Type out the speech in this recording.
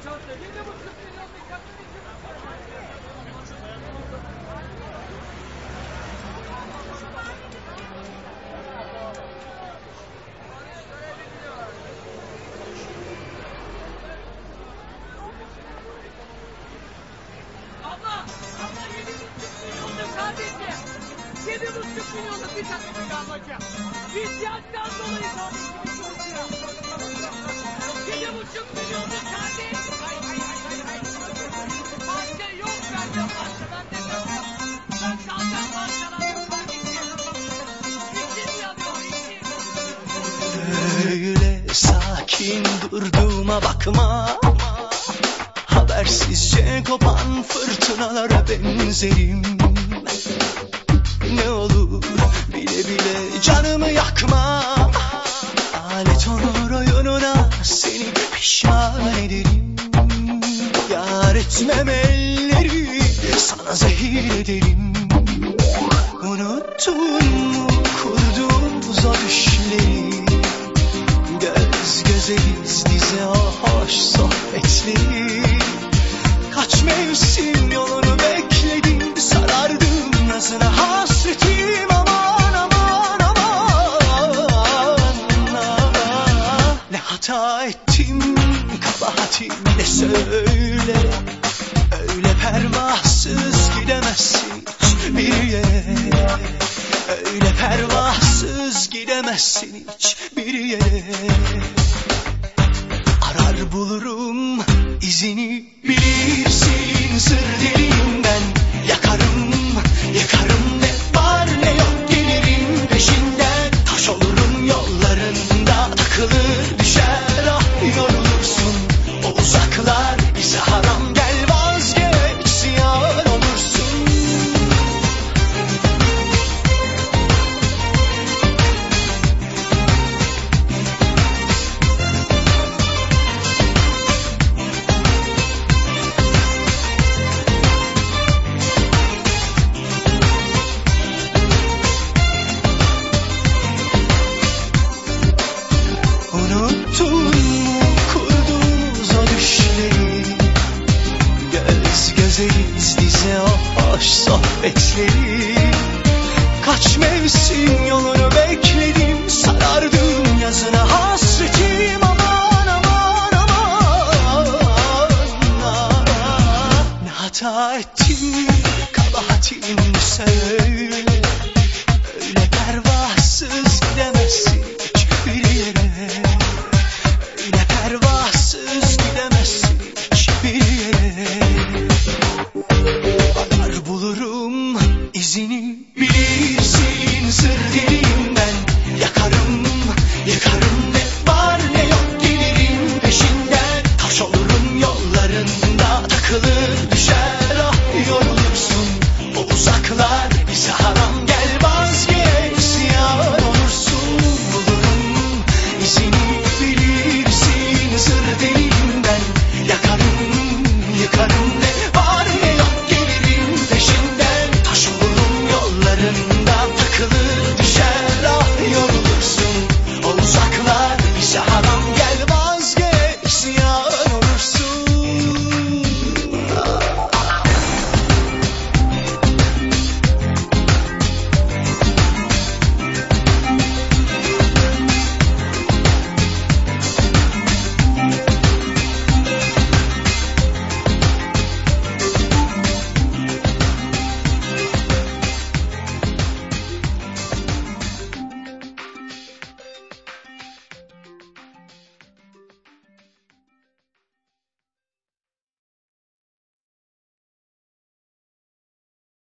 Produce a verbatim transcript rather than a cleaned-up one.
Yedi buçuk milyonluk bir takımı kalacak. İhtiyaçtan dolayı kalmış gibi çalışıyor. Yedi buçuk milyonluk kardeş. Hay hay hay hay hay. Parça yok bende parça. Bende yok. Ben kalacağım parçalandım kardeşim. İçim yanıyor içim. Öyle sakin durduğuma bakma. Habersizce kopan fırtınalara benzerim. Ne olur bile bile canımı yakma. Alet olur oyununa seni pişman ederim. Yar etmem elleri sana zehir ederim. Unuttun mu kurduğumuz o düşleri? Göz gözeyiz dize o hoş sohbetleri. Kaç mevsim yolunu bekledim, sarardım yazına hasretim. Aman aman aman, ne hata ettim, kabahatim ne söyle. Öyle pervasız gidemezsin hiçbir yere. Öyle pervasız gidemezsin hiçbir yere. Arar bulurum izini, bilirsin sır dilinden. Yakarım, yakarım, ne var ne yok gelirim peşinden. Taş olurum yollarında, takılır düşer ah yorulursun. O uzaklar bize haram, gel vazgeç ziyan olursun. Unuttun mu kurduğumuz o düşleri? Göz gözeyiz dize o hoş sohbetleri. Kaç mevsim yolunu bekledim, sarardım yazına hasretim. Aman aman aman, ne hata ettim, kabahatim söyle.